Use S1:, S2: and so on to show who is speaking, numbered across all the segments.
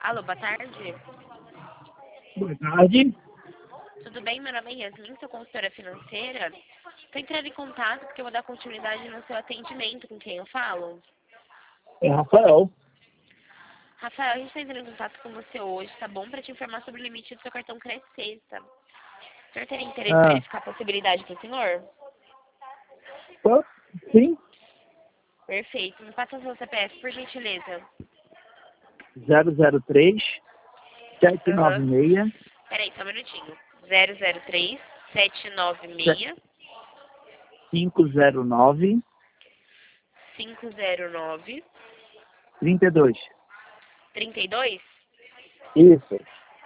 S1: Alô, boa tarde.
S2: Boa tarde.
S1: Tudo bem? Meu nome é Yasmin, sou consultora financeira. Estou entrando em contato porque eu vou dar continuidade no seu atendimento. Com quem eu falo?
S2: É Rafael.
S1: Rafael, a gente está entrando em contato com você hoje, tá bom? Para te informar sobre o limite do seu cartão Credit Sexta. O senhor teria interesse em verificar a possibilidade para o senhor?
S2: Pô, sim.
S1: Perfeito. Me passa o seu CPF, por gentileza.
S2: 003
S1: Aham.
S2: 796
S1: Peraí, só um minutinho. 003 796
S2: 509
S1: 509
S2: 32.
S1: 32?
S2: Isso.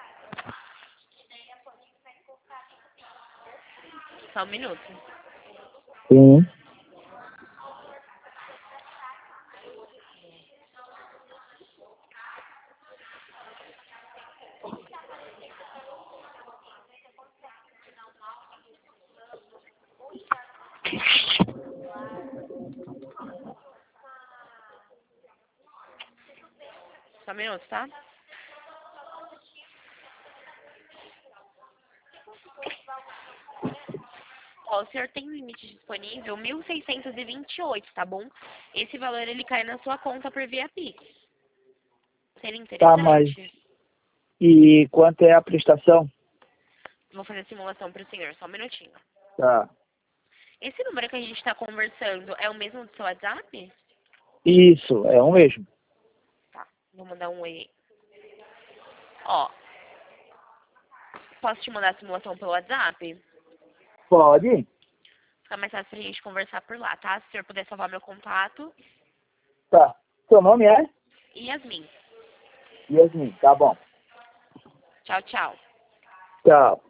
S1: Só um minuto.
S2: Sim.
S1: Só um minuto, tá? Ó, o senhor tem um limite disponível 1.628, tá bom? Esse valor ele cai na sua conta por via Pix. Seria
S2: Tá, mas
S1: interessante?
S2: e quanto é a prestação?
S1: Vou fazer a simulação para o senhor, só um minutinho.
S2: Tá.
S1: Esse número que a gente está conversando é o mesmo do seu WhatsApp?
S2: Isso, é o mesmo.
S1: Tá, vou mandar um oi. Ó, posso te mandar a simulação pelo WhatsApp?
S2: Pode?
S1: Fica mais fácil pra gente conversar por lá, tá? Se o senhor puder salvar meu contato.
S2: Tá. Seu nome é?
S1: Yasmin.
S2: Yasmin, tá bom.
S1: Tchau, tchau.
S2: Tchau.